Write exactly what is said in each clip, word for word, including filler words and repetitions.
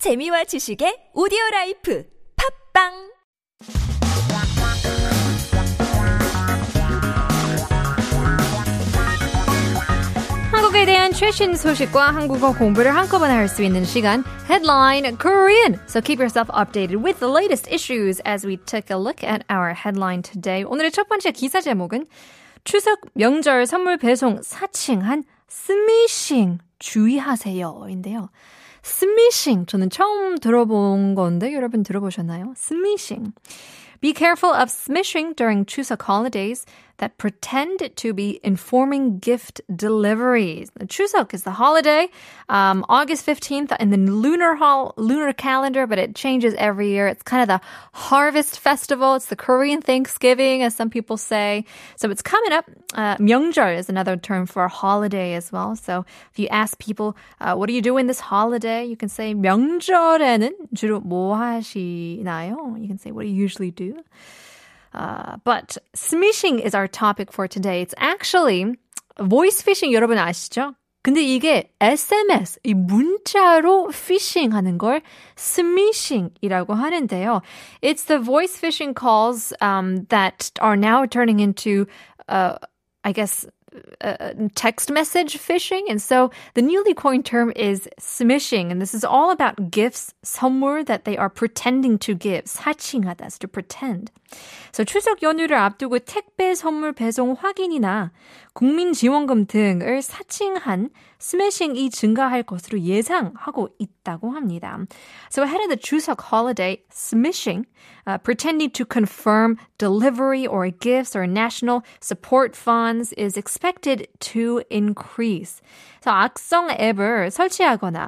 재미와 지식의 오디오라이프 팝빵 한국에 대한 최신 소식과 한국어 공부를 한꺼번에 할 수 있는 시간 Headline Korean. So keep yourself updated with the latest issues as we take a look at our headline today. 오늘의 첫 번째 기사 제목은 추석 명절 선물 배송 사칭한 스미싱 주의하세요 인데요. 스미싱 저는 처음 들어본 건데 여러분 들어보셨나요? 스미싱. Be careful of smishing during Chuseok holidays that pretend to be informing gift deliveries. Chuseok is the holiday, um, August fifteenth in the lunar hol- lunar calendar, but it changes every year. It's kind of the harvest festival. It's the Korean Thanksgiving, as some people say. So it's coming up. Uh, 명절 is another term for a holiday as well. So if you ask people, uh, what are you doing this holiday? You can say 명절에는 주로 뭐 하시나요? You can say, what do you usually do? Uh, but smishing is our topic for today. It's actually voice phishing 여러분 아시죠? 근데 이게 에스엠에스, 이 문자로 phishing 하는 걸 smishing이라고 하는데요. It's the voice phishing calls um, that are now turning into, uh, I guess, Uh, text message phishing. And so the newly coined term is smishing. And this is all about gifts, 선물 that they are pretending to give. 사칭하다, is to pretend. So 추석 연휴를 앞두고 택배 선물 배송 확인이나 국민지원금 등을 사칭한 스매싱이 증가할 것으로 예상하고 있다고 합니다. So ahead of the 추석 holiday, smishing, uh, pretending to confirm delivery or gifts or national support funds is expected to increase. So 악성 앱을 설치하거나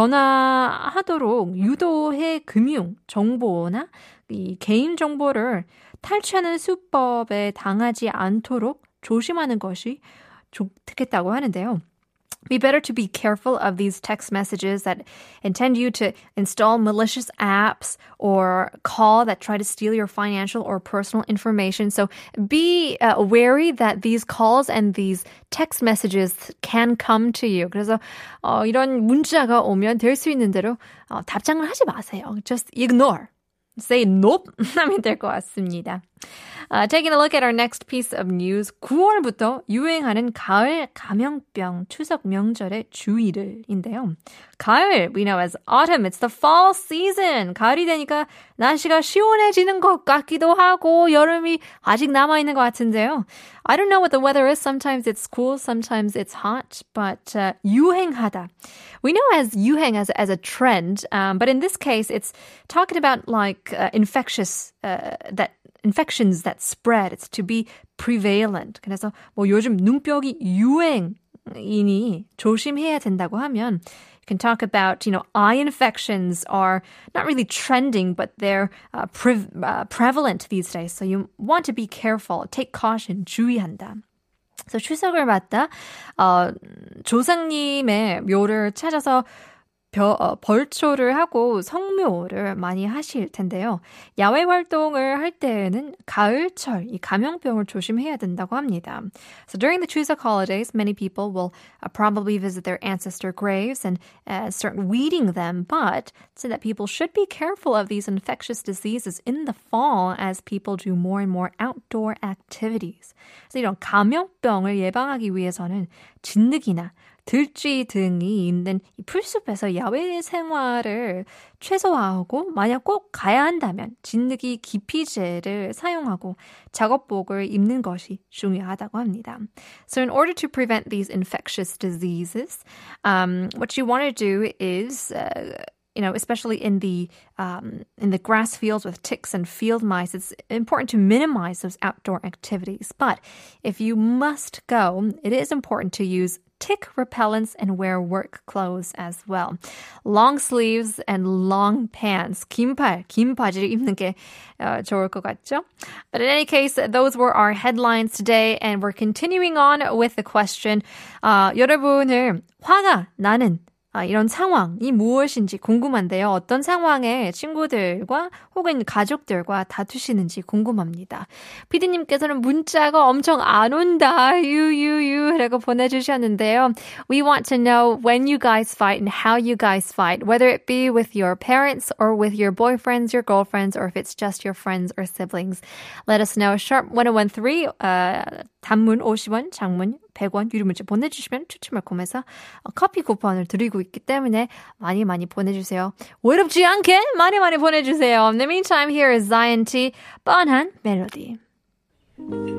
전화하도록 유도해 금융 정보나 이 개인 정보를 탈취하는 수법에 당하지 않도록 조심하는 것이 좋겠다고 하는데요. Be better to be careful of these text messages that intend you to install malicious apps or call that try to steal your financial or personal information. So be uh, wary that these calls and these text messages can come to you. 그래서 어, 이런 문자가 오면 될 수 있는 대로 어, 답장을 하지 마세요. Just ignore. Say nope 하면 될 것 같습니다. Uh, taking a look at our next piece of news. 구월부터 유행하는 가을 감염병 추석 명절의 주의를인데요. 가을, we know as autumn. It's the fall season. 가을이 되니까 날씨가 시원해지는 것 같기도 하고 여름이 아직 남아있는 것 같은데요. I don't know what the weather is. Sometimes it's cool, sometimes it's hot, but uh, 유행하다. We know as 유행 as, as a trend, um, but in this case, it's talking about like uh, infectious, uh, that infections that spread. It's to be prevalent. 그래서 뭐 요즘 눈병이 유행이니 조심해야 된다고 하면 you can talk about, you know, eye infections are not really trending, but they're uh, pre- uh, prevalent these days. So you want to be careful. Take caution. 주의한다. 그래서 추석을 맞다 어, 조상님의 묘를 찾아서 벼, 어, 벌초를 하고 성묘를 많이 하실 텐데요. 야외 활동을 할 때에는 가을철 이 감염병을 조심해야 된다고 합니다. So during the Chuseok holidays, many people will uh, probably visit their ancestor graves and uh, start weeding them, but so that people should be careful of these infectious diseases in the fall as people do more and more outdoor activities. 그래서 이런 감염병을 예방하기 위해서는 진드기나 들쥐 등이 있는 이 풀숲에서 야외 생활을 최소화하고 만약 꼭 가야 한다면 진드기 기피제를 사용하고 작업복을 입는 것이 중요하다고 합니다. So in order to prevent these infectious diseases, um, what you want to do is uh, you know, especially in the um, in the grass fields with ticks and field mice, it's important to minimize those outdoor activities. But if you must go, it is important to use tick repellents and wear work clothes as well. Long sleeves and long pants. 긴 팔, 긴 바지를 입는 게 uh, 좋을 것 같죠? But in any case, those were our headlines today, and we're continuing on with the question. Uh, 여러분을 화가 나는 아, 이런 상황이 무엇인지 궁금한데요. 어떤 상황에 친구들과 혹은 가족들과 다투시는지 궁금합니다. 피디님께서는 문자가 엄청 안 온다. 유유유 라고 보내주셨는데요. We want to know when you guys fight and how you guys fight, whether it be with your parents or with your boyfriends, your girlfriends, or if it's just your friends or siblings. Let us know. Sharp ten thirteen, uh, 단문 오십 원, 장문 백 원, 유료 문자 보내주시면 추첨을 통해서 커피 쿠폰을 드리고 있기 때문에 많이 많이 보내주세요. 외롭지 않게 많이 많이 보내주세요. In the meantime, here is Zion T, 뻔한 멜로디.